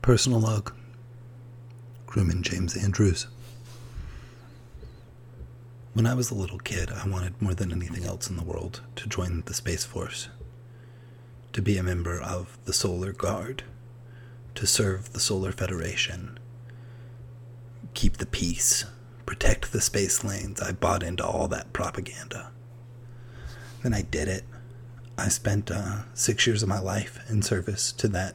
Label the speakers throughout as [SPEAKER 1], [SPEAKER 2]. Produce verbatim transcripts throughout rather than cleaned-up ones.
[SPEAKER 1] Personal log. Crewman James Andrews. When I was a little kid, I wanted more than anything else in the world to join the Space Force, to be a member of the Solar Guard, to serve the Solar Federation, keep the peace, protect the space lanes. I bought into all that propaganda. Then I did it. I spent uh, six years of my life in service to that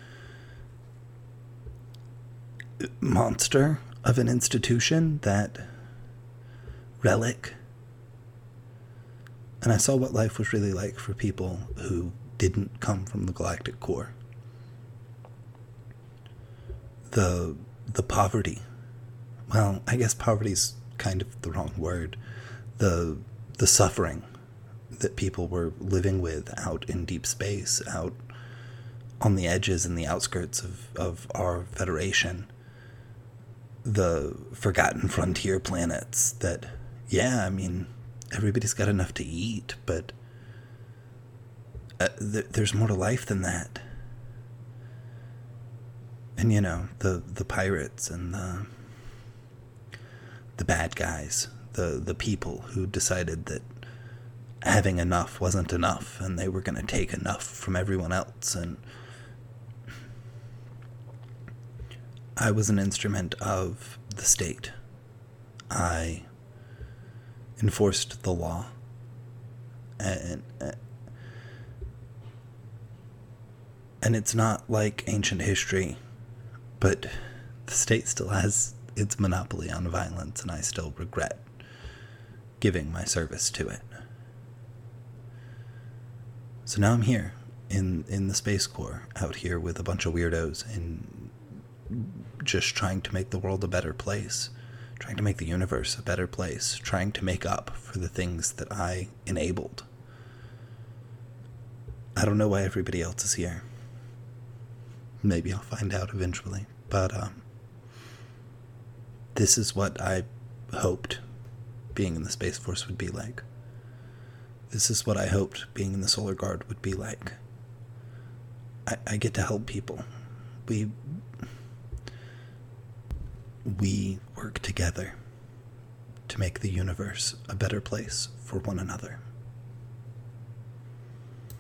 [SPEAKER 1] monster of an institution, that relic. And I saw what life was really like for people who didn't come from the Galactic Core. The the poverty. Well, I guess poverty's kind of the wrong word. The the suffering that people were living with out in deep space, out on the edges and the outskirts of, of our Federation. The forgotten frontier planets that, yeah, I mean, everybody's got enough to eat, but uh, th- there's more to life than that. And, you know, the, the pirates and the the bad guys, the, the people who decided that having enough wasn't enough and they were going to take enough from everyone else. And I was an instrument of the state. I enforced the law. And, and it's not like ancient history, but the state still has its monopoly on violence, and I still regret giving my service to it. So now I'm here in, in the Space Corps, out here with a bunch of weirdos and just trying to make the world a better place, trying to make the universe a better place, trying to make up for the things that I enabled. I don't know why everybody else is here. Maybe I'll find out eventually, but um, this is what I hoped being in the Space Force would be like. This is what I hoped being in the Solar Guard would be like. I, I get to help people. We we work together to make the universe a better place for one another.